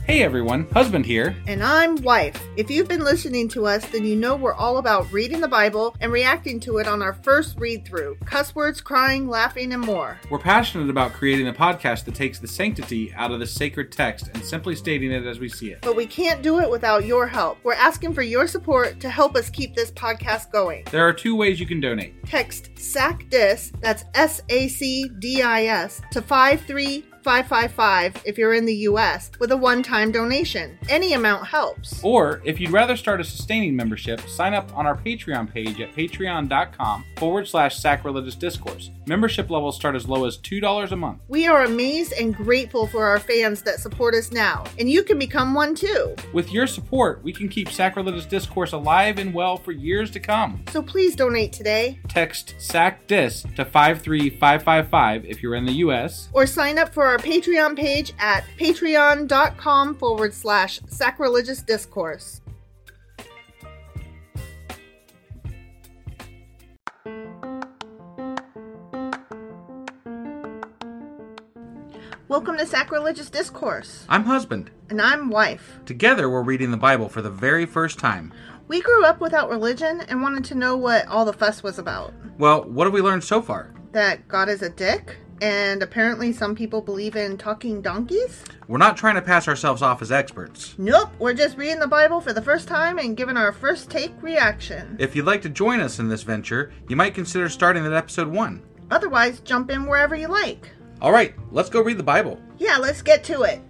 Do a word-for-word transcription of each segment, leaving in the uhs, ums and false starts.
Hey everyone, Husband here. And I'm Wife. If you've been listening to us, then you know we're all about reading the Bible and reacting to it on our first read-through. Cuss words, crying, laughing, and more. We're passionate about creating a podcast that takes the sanctity out of the sacred text and simply stating it as we see it. But we can't do it without your help. We're asking for your support to help us keep this podcast going. There are two ways you can donate. Text SACDIS, that's S A C D I S, to five three five five five if you're in the U S with a one-time donation. Any amount helps. Or, if you'd rather start a sustaining membership, sign up on our Patreon page at patreon.com forward slash sacrilegious discourse. Membership levels start as low as two dollars a month. We are amazed and grateful for our fans that support us now, and you can become one too. With your support, we can keep Sacrilegious Discourse alive and well for years to come. So please donate today. Text SACDIS to five three five five five if you're in the U S. Or sign up for our Patreon page at patreon.com forward slash sacrilegious discourse. Welcome to Sacrilegious Discourse. I'm Husband. And I'm Wife. Together, we're reading the Bible for the very first time. We grew up without religion and wanted to know what all the fuss was about. Well, what have we learned so far? That God is a dick, and apparently some people believe in talking donkeys. We're not trying to pass ourselves off as experts. Nope, we're just reading the Bible for the first time and giving our first take reaction. If you'd like to join us in this venture, you might consider starting at episode one. Otherwise, jump in wherever you like. All right, let's go read the Bible. Yeah, let's get to it.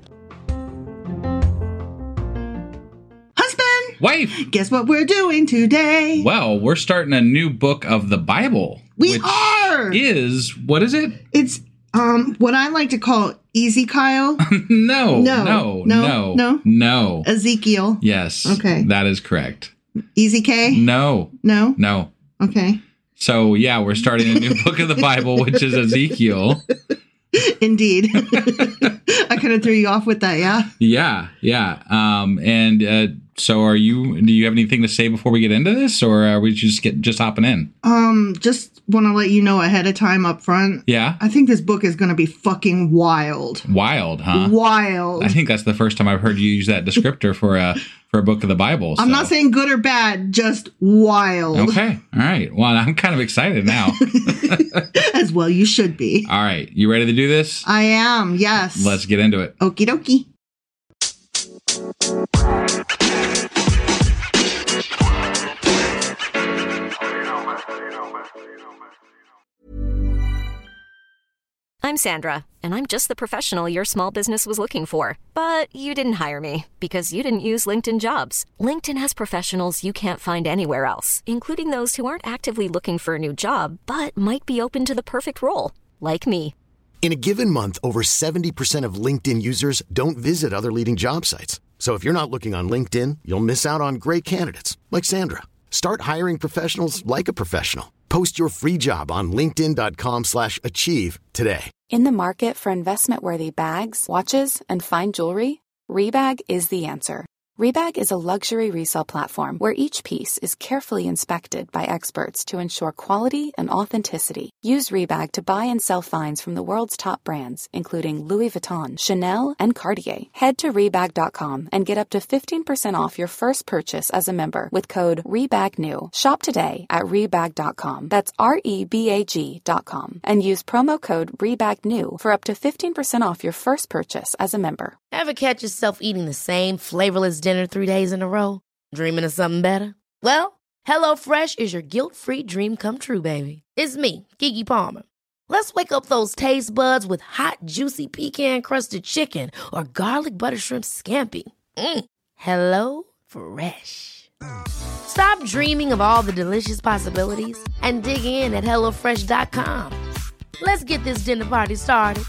Husband! Wife! Guess what we're doing today? Well, we're starting a new book of the Bible. We which are! Is, what is it? It's um what I like to call Easy Kyle. no, No, no, no, no, no. no. Ezekiel. Yes. Okay. That is correct. Easy K? No. No? No. Okay. So, yeah, we're starting a new book of the Bible, which is Ezekiel. Indeed. I kind of threw you off with that, yeah? Yeah, yeah. Um, and uh, so are you, do you have anything to say before we get into this, or are we just get just hopping in? Um, just want to let you know ahead of time up front. Yeah? I think this book is going to be fucking wild. Wild, huh? Wild. I think that's the first time I've heard you use that descriptor for a for a book of the Bible. So. I'm not saying good or bad, just wild. Okay. All right. Well, I'm kind of excited now. As well you should be. All right. You ready to do this? I am, yes. Let's get into it. Okie dokie. I'm Sandra, and I'm just the professional your small business was looking for. But you didn't hire me because you didn't use LinkedIn Jobs. LinkedIn has professionals you can't find anywhere else, including those who aren't actively looking for a new job, but might be open to the perfect role, like me. In a given month, over seventy percent of LinkedIn users don't visit other leading job sites. So if you're not looking on LinkedIn, you'll miss out on great candidates like Sandra. Start hiring professionals like a professional. Post your free job on linkedin.com slash achieve today. In the market for investment-worthy bags, watches, and fine jewelry, Rebag is the answer. Rebag is a luxury resale platform where each piece is carefully inspected by experts to ensure quality and authenticity. Use Rebag to buy and sell finds from the world's top brands, including Louis Vuitton, Chanel, and Cartier. Head to Rebag dot com and get up to fifteen percent off your first purchase as a member with code REBAGNEW. Shop today at Rebag dot com. That's R E B A G dot com. And use promo code REBAGNEW for up to fifteen percent off your first purchase as a member. Ever catch yourself eating the same flavorless dinner three days in a row? Dreaming of something better? Well, HelloFresh is your guilt-free dream come true, baby. It's me, Keke Palmer. Let's wake up those taste buds with hot, juicy pecan-crusted chicken or garlic butter shrimp scampi. Mm. Hello Fresh. Stop dreaming of all the delicious possibilities and dig in at hello fresh dot com. Let's get this dinner party started.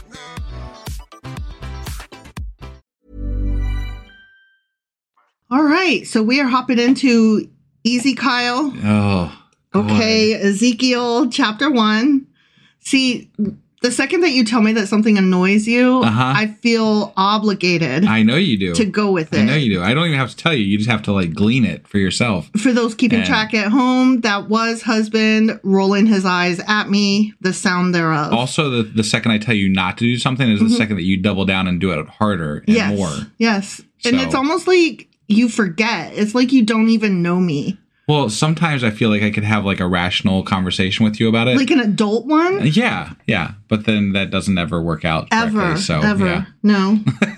All right, so we are hopping into Easy Kyle. Oh. Okay, Ezekiel chapter one. See, The second that you tell me that something annoys you, Uh-huh. I feel obligated I know you do. to go with it. I know you do. I don't even have to tell you. You just have to like glean it for yourself. For those keeping And- track at home, that was husband rolling his eyes at me, the sound thereof. Also, the, the second I tell you not to do something is the Mhm. second that you double down and do it harder and yes. more. Yes. And So- it's almost like you forget. It's like you don't even know me. Well, sometimes I feel like I could have like a rational conversation with you about it. Like an adult one? Yeah, yeah. But then that doesn't ever work out Ever. correctly, so, ever. yeah. No.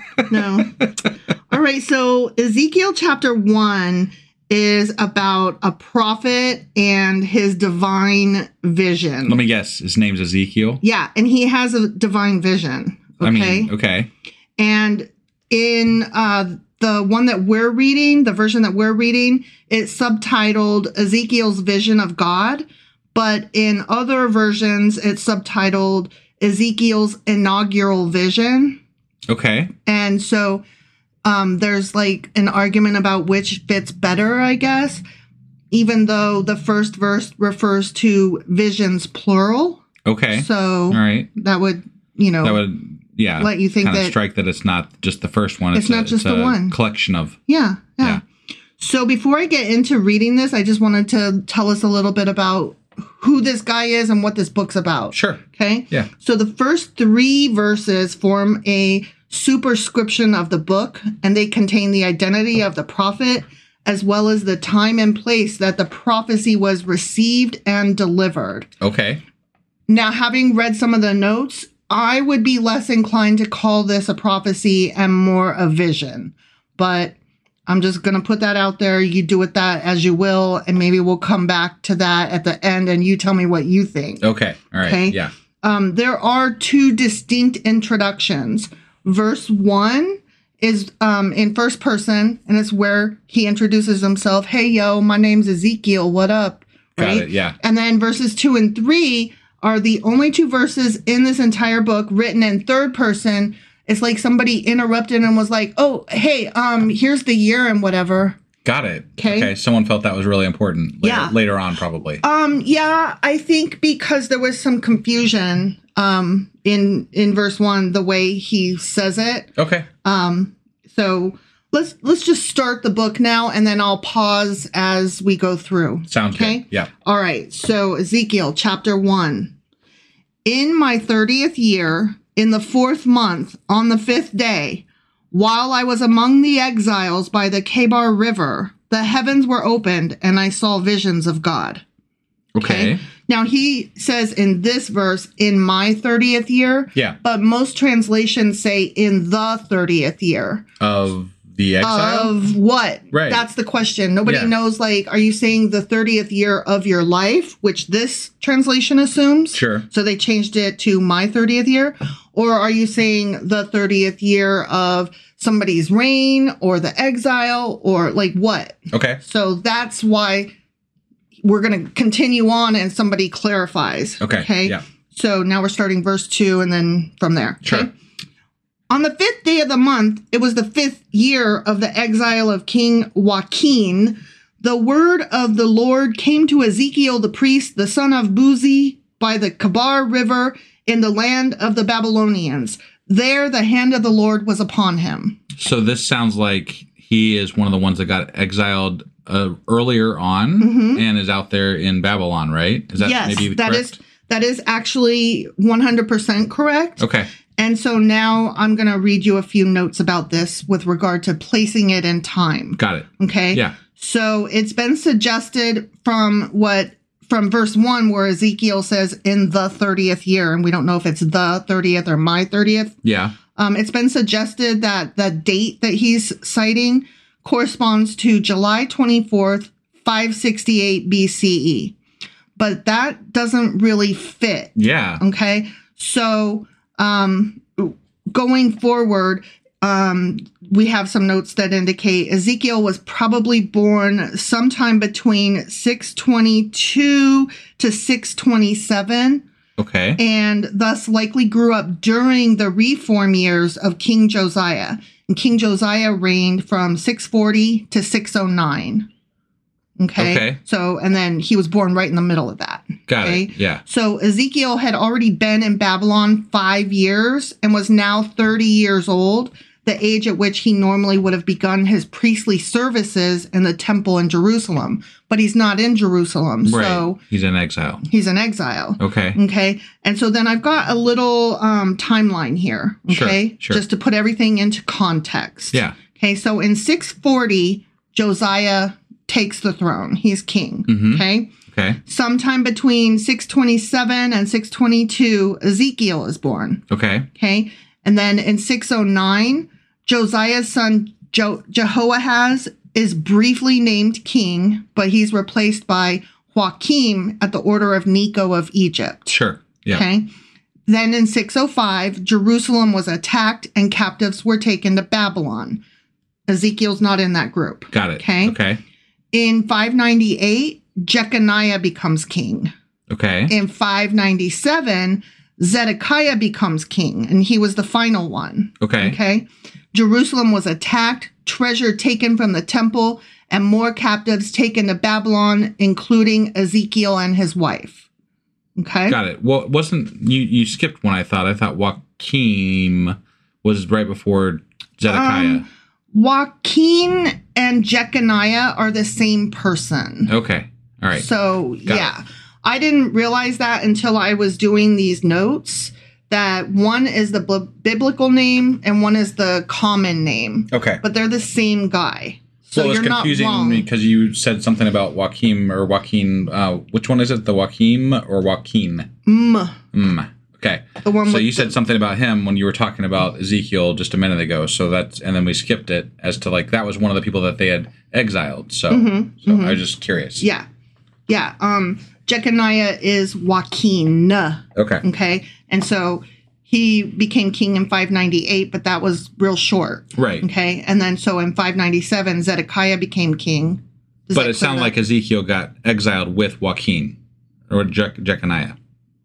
No. All right. So Ezekiel chapter one is about a prophet and his divine vision. Let me guess. His name's Ezekiel? Yeah. And he has a divine vision. Okay. I mean, okay. And in uh, the one that we're reading, the version that we're reading, it's subtitled Ezekiel's Vision of God. But in other versions, it's subtitled Ezekiel's Inaugural Vision. Okay. And so um, there's like an argument about which fits better, I guess, even though the first verse refers to visions plural. Okay. So All right. that would, you know, That would, yeah. let you think kinda that- strike that it's not just the first one. It's not a, just it's the a one. collection of. yeah, yeah. Yeah. So before I get into reading this, I just wanted to tell us a little bit about who this guy is and what this book's about. Sure. Okay. Yeah. So the first three verses form a superscription of the book, and they contain the identity of the prophet as well as the time and place that the prophecy was received and delivered. Okay. Now, having read some of the notes, I would be less inclined to call this a prophecy and more a vision. But I'm just going to put that out there. You do with that as you will, and maybe we'll come back to that at the end and you tell me what you think. Okay. All right. Okay. Yeah. Um, there are two distinct introductions. Verse one is um, in first person, and it's where he introduces himself. Hey, yo, my name's Ezekiel. What up? Got Right? it. Yeah. And then verses two and three are the only two verses in this entire book written in third person. It's like somebody interrupted and was like, oh, hey, um, here's the year and whatever. Got it. 'Kay. Okay. Someone felt that was really important. Later, Yeah. Later on, probably. Um, yeah, I think because there was some confusion um, in in verse one, the way he says it. Okay. Um, so let's let's just start the book now, and then I'll pause as we go through. Sounds okay? good. Yeah. All right. So Ezekiel chapter one. In my thirtieth year, in the fourth month, on the fifth day, while I was among the exiles by the Kebar River, the heavens were opened, and I saw visions of God. Okay. Now he says in this verse, in my thirtieth year. Yeah. But most translations say in the thirtieth year. Of the exile? Of what? Right. That's the question. Nobody Yeah. knows, like, are you saying the thirtieth year of your life, which this translation assumes? Sure. So they changed it to my thirtieth year. Or are you saying the thirtieth year of somebody's reign or the exile or like what? Okay. So that's why we're going to continue on and somebody clarifies. Okay. Okay. Yeah. So now we're starting verse two and then from there. Sure. Okay? On the fifth day of the month, it was the fifth year of the exile of King Joachim. The word of the Lord came to Ezekiel the priest, the son of Buzi, by the Kebar River in the land of the Babylonians. There the hand of the Lord was upon him. So this sounds like he is one of the ones that got exiled uh, earlier on Mhm. and is out there in Babylon, right? Is that yes, maybe that correct? is that is actually one hundred percent correct. Okay. And so now I'm going to read you a few notes about this with regard to placing it in time. Got it. Okay. Yeah. So it's been suggested from what, from verse one, where Ezekiel says in the thirtieth year, and we don't know if it's the thirtieth or my thirtieth. Yeah. Um, it's been suggested that the date that he's citing corresponds to July twenty-fourth, five sixty-eight B C E. But that doesn't really fit. Yeah. Okay. So, um, going forward, um, we have some notes that indicate Ezekiel was probably born sometime between six twenty-two to six twenty-seven, Okay. and thus likely grew up during the reform years of King Josiah. And King Josiah reigned from six forty to six oh nine. Okay? Okay. So, and then he was born right in the middle of that. Got okay? it. Yeah. So Ezekiel had already been in Babylon five years and was now thirty years old, the age at which he normally would have begun his priestly services in the temple in Jerusalem. But he's not in Jerusalem, Right. so He's in exile. he's in exile. Okay. Okay. And so then I've got a little um, timeline here. Okay. Sure, sure. Just to put everything into context. Yeah. Okay. So in six forty, Josiah takes the throne. He's king. Mhm. Okay. Okay. Sometime between six twenty-seven and six twenty-two, Ezekiel is born. Okay. Okay. And then in six oh nine, Josiah's son jo- Jehoahaz is briefly named king, but he's replaced by Joachim at the order of Necho of Egypt. Sure. Yeah. Okay. Then in six oh five, Jerusalem was attacked and captives were taken to Babylon. Ezekiel's not in that group. Got it. Okay. Okay. In five ninety-eight, Jeconiah becomes king. Okay. In five ninety-seven, Zedekiah becomes king, and he was the final one. Okay. Okay. Jerusalem was attacked, treasure taken from the temple, and more captives taken to Babylon, including Ezekiel and his wife. Okay. Got it. Well, wasn't you? You skipped one. I thought. I thought Joachim was right before Zedekiah. Um, Joachim and Jeconiah are the same person. Okay. All right. So, Got yeah. I didn't realize that until I was doing these notes, that one is the b- biblical name and one is the common name. Okay. But they're the same guy. So well, it's you're not confusing wrong. because you said something about Joachim or Joaquin. Uh, which one is it? The Joachim or Joaquin? Mm, Mm. Okay. the one So with you the- said something about him when you were talking about Ezekiel just a minute ago. So that's, and then we skipped it as to like, that was one of the people that they had exiled. So, Mm-hmm, so I was just curious. Yeah. Yeah. Um, Jeconiah is Joaquin. Okay. Okay. And so he became king in five ninety-eight, but that was real short. Right. Okay. And then so in five ninety-seven, Zedekiah became king. Does But that it sounded clear like Ezekiel got exiled with Joaquin or Je- Jeconiah.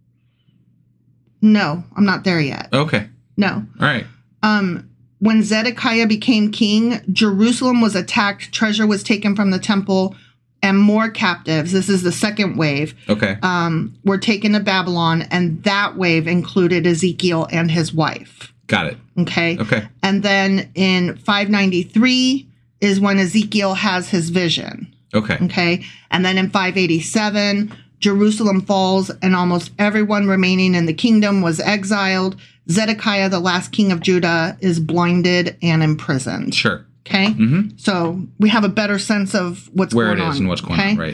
No, I'm not there yet. Okay. No. All right. Um, when Zedekiah became king, Jerusalem was attacked, treasure was taken from the temple, and more captives, this is the second wave, Okay. um, were taken to Babylon, and that wave included Ezekiel and his wife. Got it. Okay? Okay. And then in five ninety-three is when Ezekiel has his vision. Okay. Okay? And then in five eighty-seven, Jerusalem falls, and almost everyone remaining in the kingdom was exiled. Zedekiah, the last king of Judah, is blinded and imprisoned. Sure. Okay? Mm-hmm. So we have a better sense of what's Where going it on. is and what's going okay? on. Right.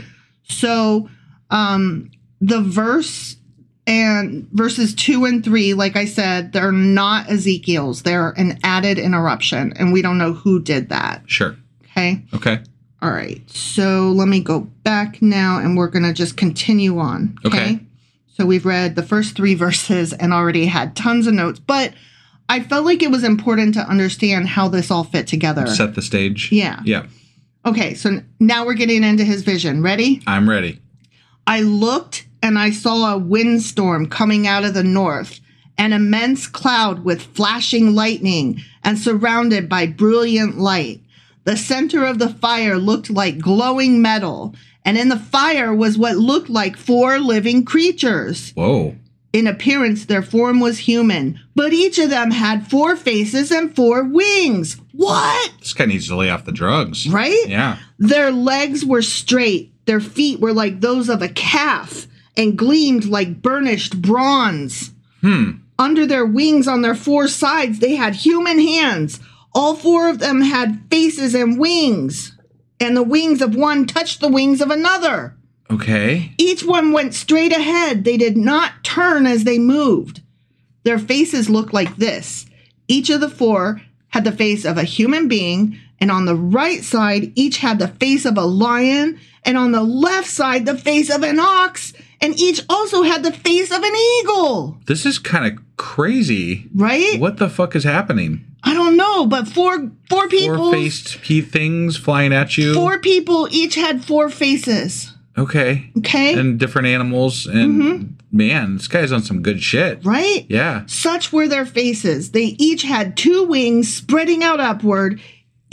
So um, the verse and verses two and three, like I said, they're not Ezekiel's. They're an added interruption, and we don't know who did that. Sure. Okay? Okay. All right. So let me go back now, and we're going to just continue on. Okay. So we've read the first three verses and already had tons of notes, but I felt like it was important to understand how this all fit together. Set the stage. Yeah. Yeah. Okay. So now we're getting into his vision. Ready? I'm ready. I looked and I saw a windstorm coming out of the north, an immense cloud with flashing lightning and surrounded by brilliant light. The center of the fire looked like glowing metal, and in the fire was what looked like four living creatures. Whoa. In appearance, their form was human, but each of them had four faces and four wings. What? This guy needs to lay off the drugs. Right? Yeah. Their legs were straight. Their feet were like those of a calf and gleamed like burnished bronze. Hmm. Under their wings on their four sides, they had human hands. All four of them had faces and wings. And the wings of one touched the wings of another. Okay. Each one went straight ahead. They did not turn as they moved. Their faces looked like this. Each of the four had the face of a human being, and on the right side, each had the face of a lion, and on the left side, the face of an ox, and each also had the face of an eagle. This is kind of crazy. Right? What the fuck is happening? I don't know, but four four people Four-faced pe- things flying at you. four people each had four faces. Okay. Okay? And different animals. And man, this guy's on some good shit. Right? Yeah. Such were their faces. They each had two wings spreading out upward.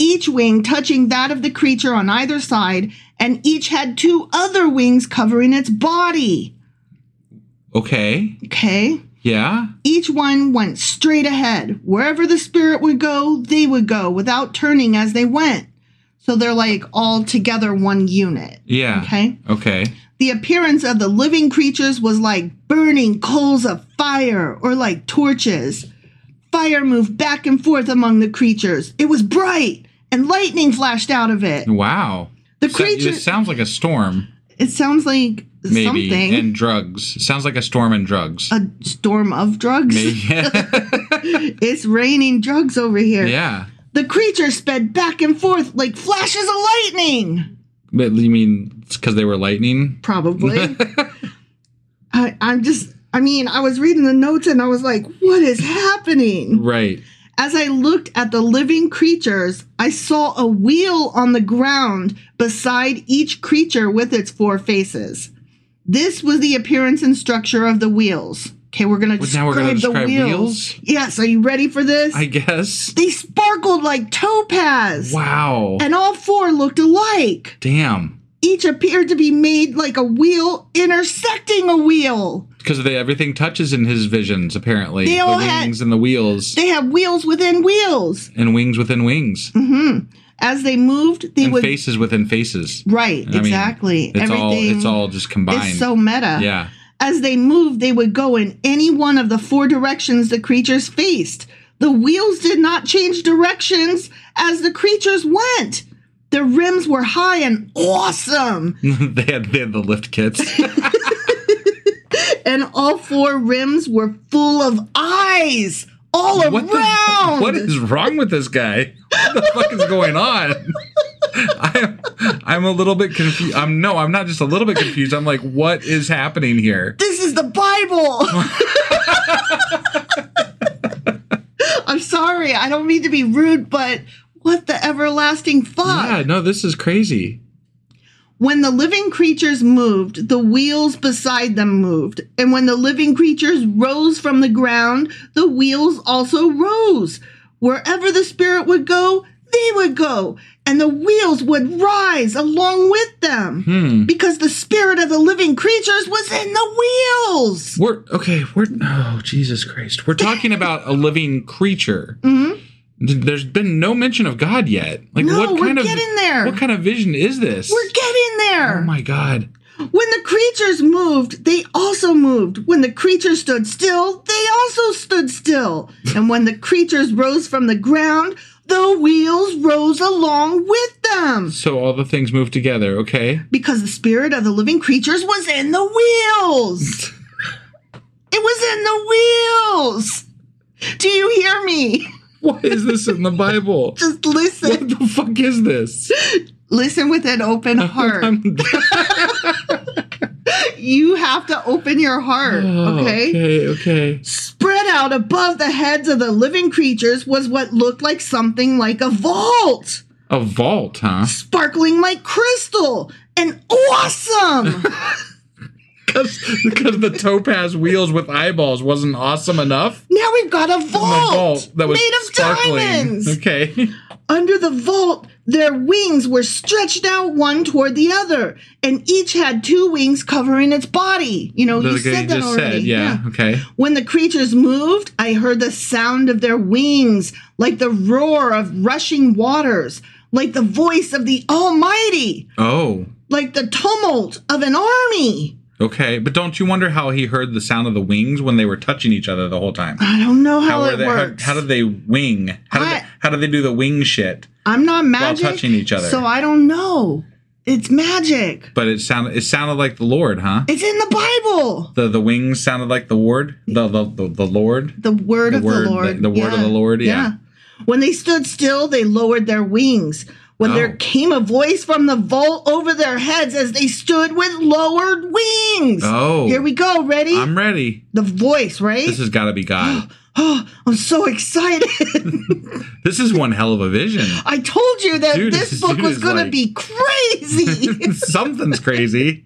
each wing touching that of the creature on either side, and each had two other wings covering its body. Okay. Okay. Yeah. Each one went straight ahead. Wherever the spirit would go, they would go without turning as they went. So they're like all together one unit. Yeah. Okay. Okay. The appearance of the living creatures was like burning coals of fire or like torches. Fire moved back and forth among the creatures. It was bright and lightning flashed out of it. Wow. The So- creature. It sounds like a storm. It sounds like Maybe. something. And drugs. It sounds like a storm and drugs. A storm of drugs. Maybe. It's raining drugs over here. Yeah. The creatures sped back and forth like flashes of lightning. But you mean it's because they were lightning? Probably. I, I'm just, I mean, I was reading the notes and I was like, what is happening? Right. As I looked at the living creatures, I saw a wheel on the ground beside each creature with its four faces. This was the appearance and structure of the wheels. Okay, we're going to Well, describe, now we're gonna the describe wheels. wheels? Yes, are you ready for this? I guess. They sparkled like topaz. Wow. And all four looked alike. Damn. Each appeared to be made like a wheel intersecting a wheel. Because they, everything touches in his visions, apparently. They the all wings had- and the wheels. They have wheels within wheels. And wings within wings. Mm-hmm. As they moved, they and would... faces within faces. Right, I mean, exactly. it's Everything all it's all just combined. It's so meta. Yeah. As they moved, they would go in any one of the four directions the creatures faced. The wheels did not change directions as the creatures went. Their rims were high and awesome. they had they had the lift kits. And all four rims were full of eyes all What the- around. what is wrong with this guy? What the fuck is going on? I'm I'm a little bit confused. I'm no, I'm not just a little bit confused. I'm like, what is happening here? This is the Bible. I'm sorry. I don't mean to be rude, but what the everlasting fuck? Yeah, no, this is crazy. When the living creatures moved, the wheels beside them moved. And when the living creatures rose from the ground, the wheels also rose. Wherever the spirit would go, they would go. And the wheels would rise along with them. Hmm. Because the spirit of the living creatures was in the wheels. We're okay, we're oh Jesus Christ. We're talking about a living creature. Mm-hmm. There's been no mention of God yet. Like No, what we're kind of getting there. What kind of vision is this? We're getting there. Oh my God. When the creatures moved, they also moved. When the creatures stood still, they also stood still. And when the creatures rose from the ground, the wheels rose along with them. So all the things move together, okay? Because the spirit of the living creatures was in the wheels. It was in the wheels. Do you hear me? What is this in the Bible? Just listen. What the fuck is this? Listen with an open heart. I'm- You have to open your heart, Oh, okay? okay, okay. Spread out above the heads of the living creatures was what looked like something like a vault, A vault, huh? sparkling like crystal and awesome. Because the topaz wheels with eyeballs wasn't awesome enough? Now we've got a And the vault, vault that was made of sparkling. diamonds. Okay. Under the vault, their wings were stretched out one toward the other, and each had two wings covering its body. You know, you Like said that just already. said, yeah, okay. When the creatures moved, I heard the sound of their wings, like the roar of rushing waters, like the voice of the Almighty, Oh, like the tumult of an army. okay. But don't you wonder how he heard the sound of the wings when they were touching each other the whole time? I don't know how, were it they, works. How, how did they wing? How did I- they, how did they do the wing shit? I'm not magic, touching each other. so I don't know. It's magic. But it sounded it sounded like the Lord, huh? It's in the Bible. The the wings sounded like the Lord, the the the, the Lord. The word The of word- the Lord. the- the word of the Lord, yeah. When they stood still, they lowered their wings. When Oh. there came a voice from the vault over their heads as they stood with lowered wings. Oh. Here we go. Ready? I'm ready. the voice, right? This has got to be God. Oh, I'm so excited. This is one hell of a vision. I told you that Dude, this this book dude was is going to like- be crazy. Something's crazy.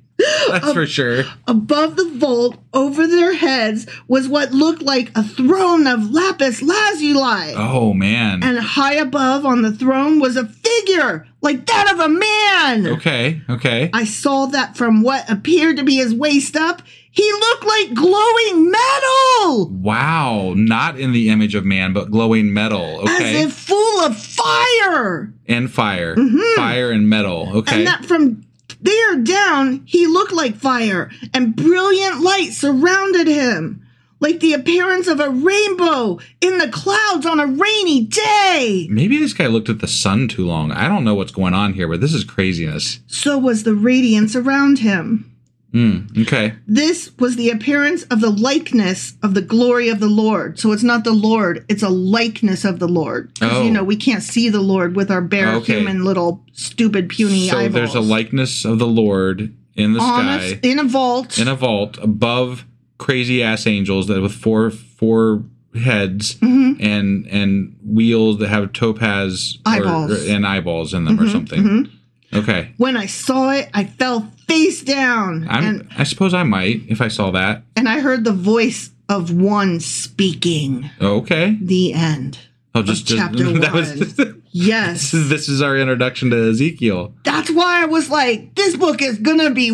That's for sure. Above the vault, over their heads, was what looked like a throne of lapis lazuli. Oh, man. And high above on the throne was a figure like that of a man. Okay, okay. I saw that from what appeared to be his waist up, he looked like glowing metal. Wow. Not in the image of man, but glowing metal. Okay. As if full of fire. And fire. Mm-hmm. Fire and metal. Okay. And that from there down, he looked like fire, and brilliant light surrounded him, like the appearance of a rainbow in the clouds on a rainy day. Maybe this guy looked at the sun too long. I don't know what's going on here, but this is craziness. So was the radiance around him. Mm, okay. This was the appearance of the likeness of the glory of the Lord. So it's not the Lord, it's a likeness of the Lord. Because, oh. you know, we can't see the Lord with our bare okay. human little stupid puny so eyeballs. So there's a likeness of the Lord in the On sky. A, in a vault. In a vault above crazy ass angels that with four four heads mm-hmm. and and wheels that have topaz eyeballs. Or, and eyeballs in them mm-hmm, or something. Mm-hmm. Okay. When I saw it, I fell face down. I'm, and, I suppose I might if I saw that. And I heard the voice of one speaking. Okay. The end. Oh, just, of chapter just that one. was Yes. This is, this is our introduction to Ezekiel. That's why I was like, this book is gonna be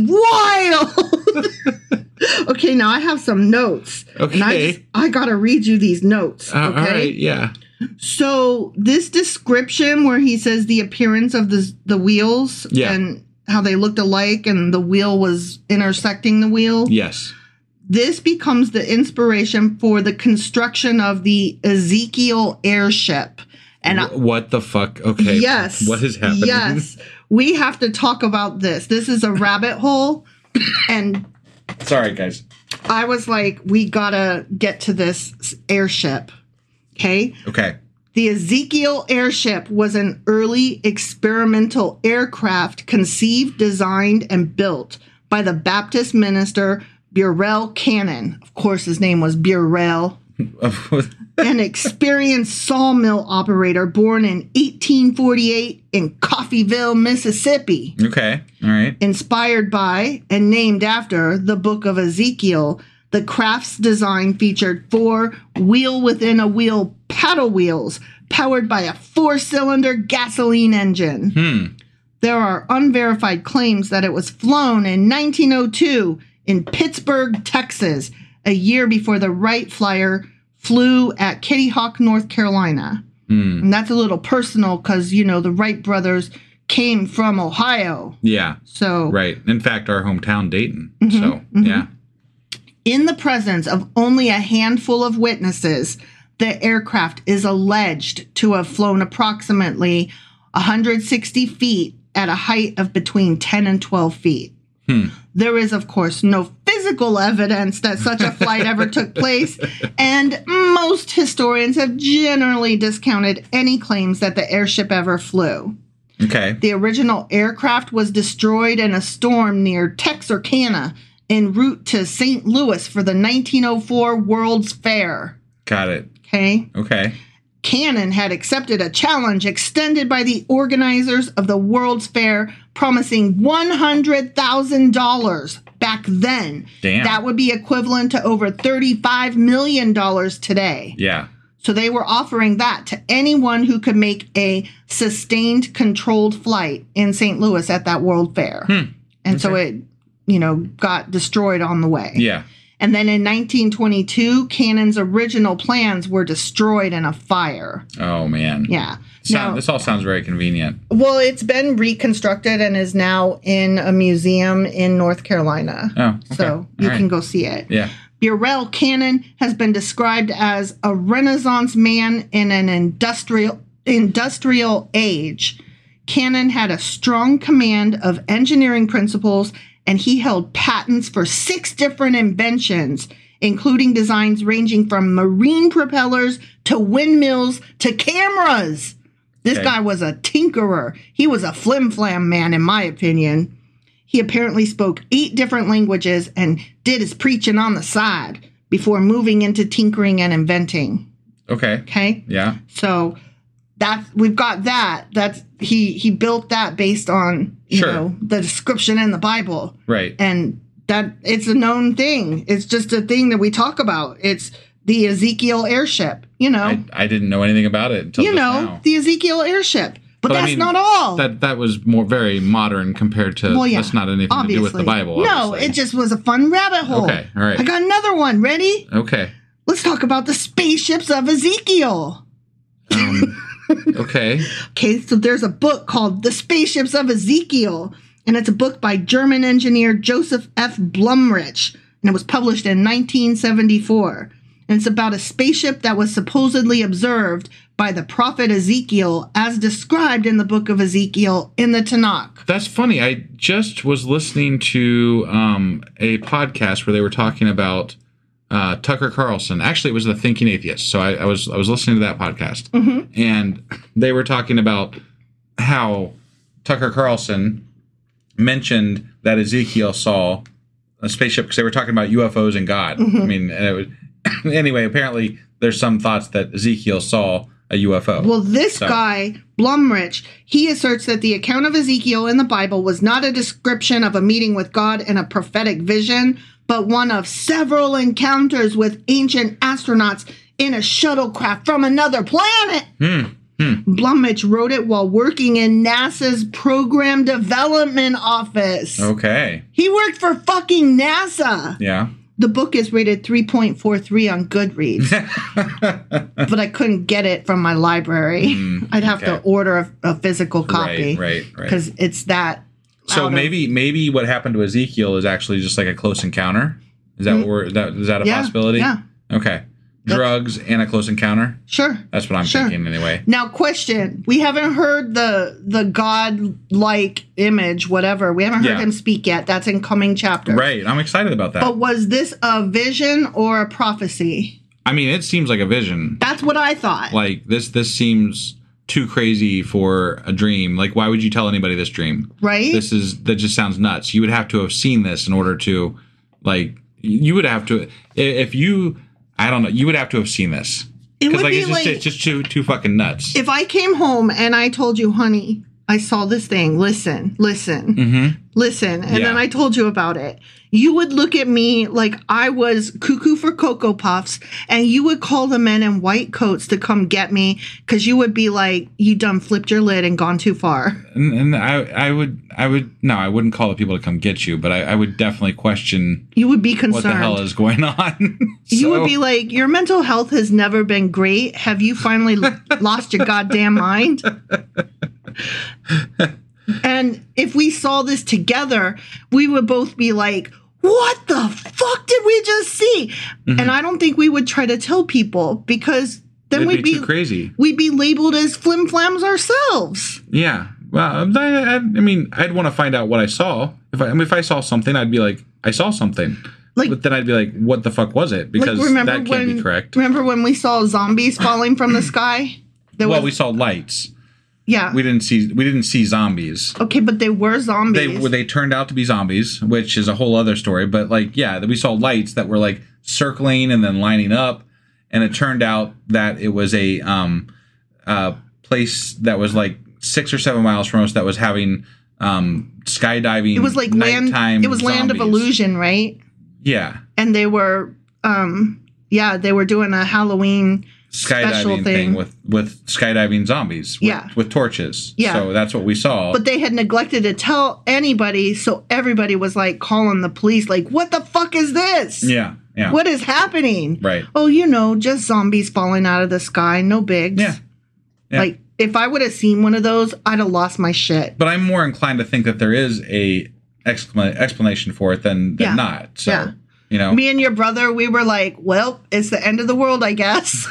wild. Okay, now I have some notes. Okay. And I, just, I gotta read you these notes. Uh, okay. All right. Yeah. So this description where he says the appearance of the the wheels yeah. and how they looked alike and the wheel was intersecting the wheel. Yes. This becomes the inspiration for the construction of the Ezekiel airship. And I, what the fuck? Okay. Yes. What is happening? Yes. We have to talk about this. This is a rabbit hole. And sorry, guys. I was like, we gotta get to this airship. Okay? Okay. The Ezekiel airship was an early experimental aircraft conceived, designed, and built by the Baptist minister Burrell Cannon. Of course, his name was Burrell. An experienced sawmill operator born in eighteen forty-eight in Coffeyville, Mississippi. Okay. All right. Inspired by and named after the book of Ezekiel, the craft's design featured four wheel-within-a-wheel paddle wheels powered by a four-cylinder gasoline engine. Hmm. There are unverified claims that it was flown in nineteen oh two in Pittsburgh, Texas, a year before the Wright Flyer flew at Kitty Hawk, North Carolina. Hmm. And that's a little personal because, you know, the Wright brothers came from Ohio. Yeah. So right. In fact, our hometown, Dayton. Mm-hmm, so, mm-hmm. yeah. In the presence of only a handful of witnesses, the aircraft is alleged to have flown approximately one hundred sixty feet at a height of between ten and twelve feet. Hmm. There is, of course, no physical evidence that such a flight ever took place, and most historians have generally discounted any claims that the airship ever flew. Okay. The original aircraft was destroyed in a storm near Texarkana en route to Saint Louis for the nineteen oh four World's Fair. Got it. Okay. Okay. Cannon had accepted a challenge extended by the organizers of the World's Fair, promising one hundred thousand dollars back then. Damn. That would be equivalent to over thirty-five million dollars today. Yeah. So they were offering that to anyone who could make a sustained, controlled flight in Saint Louis at that World Fair. Hmm. And Okay. so it, you know, got destroyed on the way. Yeah. And then in nineteen twenty-two, Cannon's original plans were destroyed in a fire. Oh, man. Yeah. Sound, Now, this all sounds very convenient. well, it's been reconstructed and is now in a museum in North Carolina. Oh, okay. So you All can right. go see it. Yeah. Burrell Cannon has been described as a Renaissance man in an industrial industrial age. Cannon had a strong command of engineering principles, and he held patents for six different inventions, including designs ranging from marine propellers to windmills to cameras. This Okay. guy was a tinkerer. He was a flim-flam man, in my opinion. He apparently spoke eight different languages and did his preaching on the side before moving into tinkering and inventing. Okay. Okay? Yeah. So that we've got that. That's he he built that based on, you Sure. know, the description in the Bible. Right. And That it's a known thing. It's just a thing that we talk about. It's the Ezekiel airship, you know. I, I didn't know anything about it until You just know, now. the Ezekiel airship. But, But I that's mean, not all. That that was more very modern compared to, well, yeah, that's not anything obviously. to do with the Bible. No, obviously. it just was a fun rabbit hole. Okay, all right. I got another one. Ready? Okay. Let's talk about the spaceships of Ezekiel. Um, okay. Okay, so there's a book called The Spaceships of Ezekiel, and it's a book by German engineer Joseph F. Blumrich, and it was published in nineteen seventy-four. And it's about a spaceship that was supposedly observed by the prophet Ezekiel as described in the book of Ezekiel in the Tanakh. That's funny. I just was listening to um, a podcast where they were talking about uh, Tucker Carlson. Actually, it was The Thinking Atheist. So I, I was I was listening to that podcast, Mm-hmm. and they were talking about how Tucker Carlson mentioned that Ezekiel saw a spaceship because they were talking about U F Os and God. Mm-hmm. I mean, and it was, anyway, apparently there's some thoughts that Ezekiel saw a U F O. Well, this So- guy, Blumrich, he asserts that the account of Ezekiel in the Bible was not a description of a meeting with God and a prophetic vision, but one of several encounters with ancient astronauts in a shuttlecraft from another planet. Hmm. Hmm. Blumrich wrote it while working in NASA's Program Development Office. Okay. He worked for fucking NASA. Yeah. The book is rated three point four three on Goodreads, but I couldn't get it from my library. Mm, I'd have okay. to order a, a physical copy. Right, right, right. Because it's that. So out of- maybe maybe what happened to Ezekiel is actually just like a close encounter. Is that what we're, is that is that a Yeah, possibility? yeah. Okay. Drugs and a close encounter. Sure. That's what I'm Sure. thinking anyway. Now, question. We haven't heard the the God-like image, whatever. We haven't heard Yeah. him speak yet. That's in coming chapters. Right. I'm excited about that. But was this a vision or a prophecy? I mean, it seems like a vision. That's what I thought. Like this this seems too crazy for a dream. Like why would you tell anybody this dream? Right? This is that just sounds nuts. You would have to have seen this in order to like you would have to if you I don't know, you would have to have seen this. It would like be it's just like- it's just too too fucking nuts. If I came home and I told you, honey, I saw this thing, listen, listen, Mm-hmm. listen, and Yeah. then I told you about it, you would look at me like I was cuckoo for Cocoa Puffs, and you would call the men in white coats to come get me because you would be like, you done flipped your lid and gone too far. And, and I, I would, I would, no, I wouldn't call the people to come get you, but I, I would definitely question You would be concerned. what the hell is going on. You So- would be like, your mental health has never been great. Have you finally lost your goddamn mind? And if we saw this together, we would both be like, what the fuck did we just see? Mm-hmm. And I don't think we would try to tell people because then It'd we'd be be, too crazy. we'd be labeled as flim flams ourselves. Yeah. Well, I, I, I mean, I'd want to find out what I saw. If I, I mean, if I saw something, I'd be like, I saw something. Like- but then I'd be like, what the fuck was it? Because Like, remember that can't when, be correct. Remember when we saw zombies falling from the sky? There Well, was, we saw lights. yeah. We didn't see. We didn't see zombies. Okay, but they were zombies. They they turned out to be zombies, which is a whole other story. But like, yeah, we saw lights that were like circling and then lining up, and it turned out that it was a um, uh, place that was like six or seven miles from us that was having um, skydiving. It was like land. nighttime It was Land of zombies. Illusion, right? Yeah, And they were, um, yeah, they were doing a Halloween special skydiving thing. thing with with skydiving zombies. With, Yeah. with torches. Yeah. So that's what we saw. But they had neglected to tell anybody, so everybody was like calling the police, like, "What the fuck is this? yeah, yeah, What is happening?" right. Oh, you know, just zombies falling out of the sky, no bigs. Yeah. Yeah. Like, if I would have seen one of those, I'd have lost my shit. But I'm more inclined to think that there is a excla- explanation for it than, than Yeah. not. So, Yeah. you know. Me and your brother, we were like, well, it's the end of the world, I guess.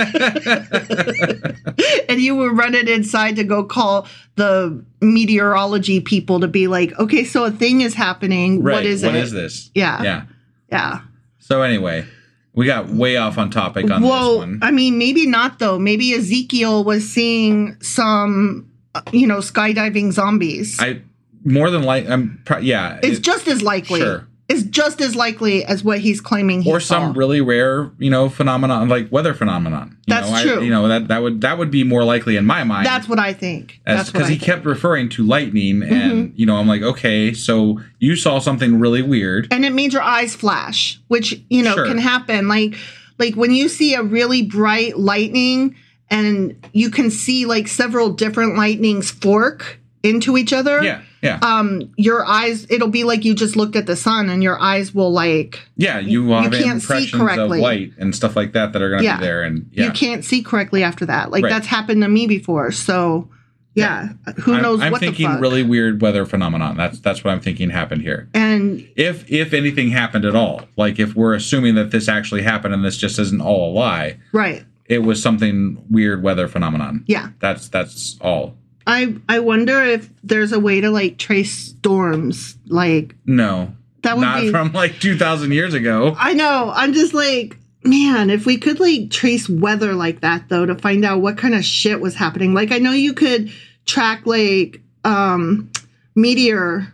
And you were running inside to go call the meteorology people to be like, okay, so a thing is happening. right. What is What it? is this? Yeah. Yeah. Yeah. So anyway, we got way off on topic on this Well, one. I mean, maybe not, though. Maybe Ezekiel was seeing some, uh, you know, skydiving zombies. I more than like I'm pro- yeah. it's it- just as likely. sure. is just as likely as what he's claiming he or saw. some really rare, you know, phenomenon like weather phenomenon. You That's know, true. I, you know that that would that would be more likely in my mind. That's what I think. That's because he think. kept referring to lightning, and Mm-hmm. you know, I'm like, okay, so you saw something really weird, and it made your eyes flash, which you know Sure. can happen. Like like when you see a really bright lightning, and you can see like several different lightnings fork into each other. Yeah, yeah, Um, your eyes, it'll be like you just looked at the sun, and your eyes will like yeah. You will you have can't see impressions of correctly. light and stuff like that that are going to Yeah. be there, and yeah. you can't see correctly after that. Like Right. that's happened to me before. So yeah, who I'm, knows I'm what thinking the fuck? really weird weather phenomenon. That's that's what I'm thinking happened here. And If if anything happened at all, like if we're assuming that this actually happened and this just isn't all a lie, right, it was something weird weather phenomenon. yeah. That's that's all. I I wonder if there's a way to like trace storms. Like No, that would not be. from like two thousand years ago. I know. I'm just like, man, if we could like trace weather like that though to find out what kind of shit was happening. Like I know you could track like um meteor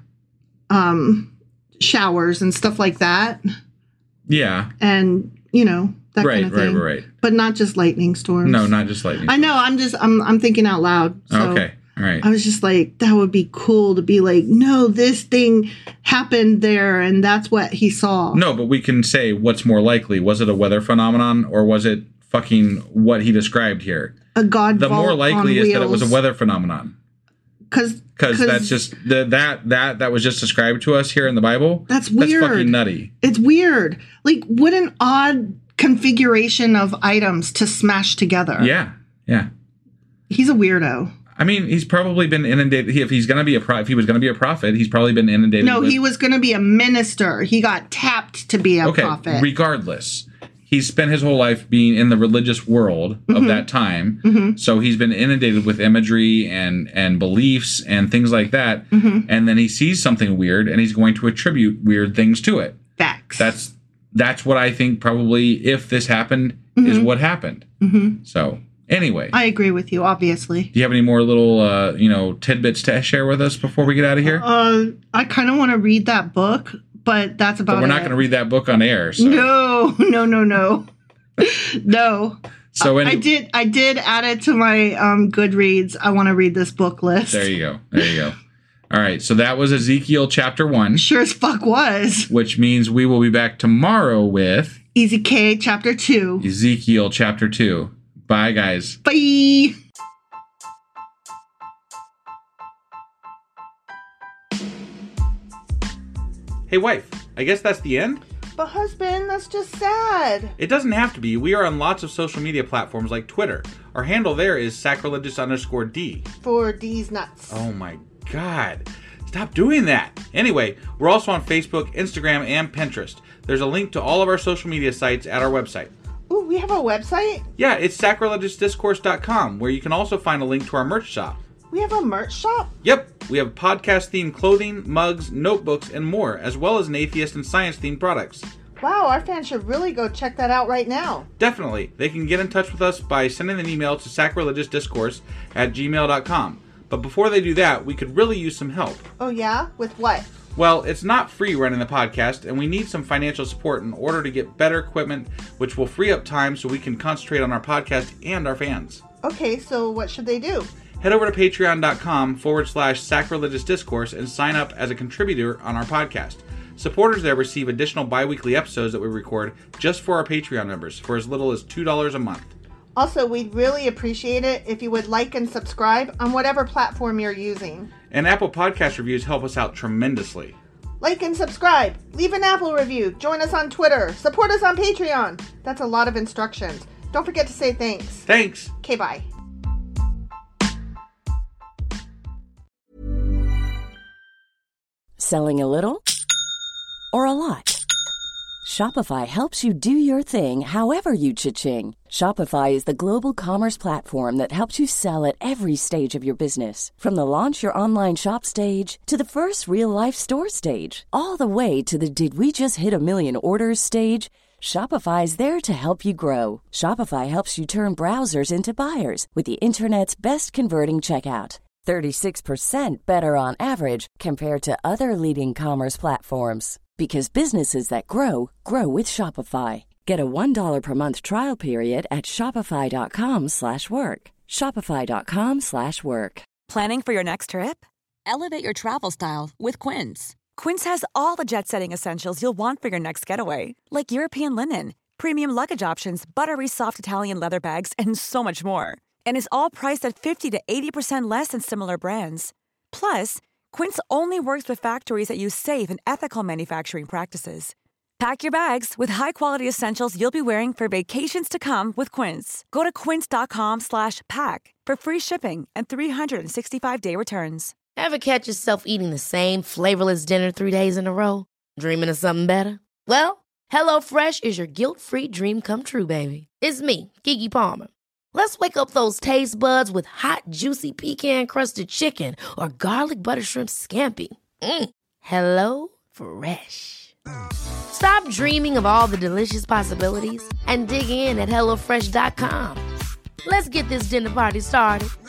um showers and stuff like that, Yeah, and you know that right, kind of right, thing. right, right. But not just lightning storms. No, not just lightning. I know. I'm just. I'm. I'm thinking out loud. So Okay, all right. I was just like, that would be cool to be like, no, this thing happened there, and that's what he saw. No, but we can say what's more likely. Was it a weather phenomenon or was it fucking what he described here? A god. The more likely is that it was a weather phenomenon. Because Because that's just the, that that that was just described to us here in the Bible. That's weird. That's fucking nutty. It's weird. Like, what an odd configuration of items to smash together. Yeah, yeah. He's a weirdo. I mean, he's probably been inundated. If he's gonna be a pro, if he was gonna be a prophet, he's probably been inundated. No, with, he was going to be a minister. He got tapped to be a okay. prophet. Regardless, he's spent his whole life being in the religious world Mm-hmm. of that time. Mm-hmm. So he's been inundated with imagery and and beliefs and things like that. Mm-hmm. And then he sees something weird, and he's going to attribute weird things to it. Facts. That's that's what I think. Probably, if this happened, is what happened. Mm-hmm. So anyway, I agree with you, obviously. do you have any more little uh, you know tidbits to share with us before we get out of here? Uh, I kind of want to read that book, but that's about But we're not it. going to read that book on air. So. No, no, no, no, no. So I any- did. I did add it to my um, Goodreads. I want to read this book list. There you go. There you go. All right. So that was Ezekiel chapter one, Sure as fuck was. which means we will be back tomorrow with Easy K chapter two. Ezekiel chapter two. Bye, guys. Bye. Hey, wife. I guess that's the end? But husband, that's just sad. It doesn't have to be. We are on lots of social media platforms like Twitter. Our handle there is sacrilegious underscore D. For these nuts. Oh my God. Stop doing that. Anyway, we're also on Facebook, Instagram, and Pinterest. There's a link to all of our social media sites at our website. Ooh, we have a website? Yeah, it's sacrilegious discourse dot com, where you can also find a link to our merch shop. We have a merch shop? Yep, we have podcast-themed clothing, mugs, notebooks, and more, as well as an atheist and science-themed products. Wow, our fans should really go check that out right now. Definitely. They can get in touch with us by sending an email to sacrilegiousdiscourse at gmail dot com. But before they do that, we could really use some help. Oh yeah? With what? Well, it's not free running the podcast, and we need some financial support in order to get better equipment, which will free up time so we can concentrate on our podcast and our fans. Okay, so what should they do? Head over to patreon.com forward slash sacrilegious discourse and sign up as a contributor on our podcast. Supporters there receive additional bi-weekly episodes that we record just for our Patreon members for as little as two dollars a month. Also, we'd really appreciate it if you would like and subscribe on whatever platform you're using. And Apple Podcast reviews help us out tremendously. Like and subscribe. Leave an Apple review. Join us on Twitter. Support us on Patreon. That's a lot of instructions. Don't forget to say thanks. Thanks! Okay, bye. Selling a little or a lot? Shopify helps you do your thing however you cha-ching. Shopify is the global commerce platform that helps you sell at every stage of your business. From the launch your online shop stage to the first real-life store stage, all the way to the did we just hit a million orders stage. Shopify is there to help you grow. Shopify helps you turn browsers into buyers with the internet's best converting checkout. thirty-six percent better on average compared to other leading commerce platforms. Because businesses that grow, grow with Shopify. Get a one dollar per month trial period at shopify.com slash work. Shopify.com slash work. Planning for your next trip? Elevate your travel style with Quince. Quince has all the jet-setting essentials you'll want for your next getaway, like European linen, premium luggage options, buttery soft Italian leather bags, and so much more. And is all priced at fifty to eighty percent less than similar brands. Plus, Quince only works with factories that use safe and ethical manufacturing practices. Pack your bags with high-quality essentials you'll be wearing for vacations to come with Quince. Go to quince.com slash pack for free shipping and three sixty-five day returns. Ever catch yourself eating the same flavorless dinner three days in a row? Dreaming of something better? Well, HelloFresh is your guilt-free dream come true, baby. It's me, Keke Palmer. Let's wake up those taste buds with hot, juicy pecan-crusted chicken or garlic butter shrimp scampi. Mm. Hello Fresh. Stop dreaming of all the delicious possibilities and dig in at hello fresh dot com. Let's get this dinner party started.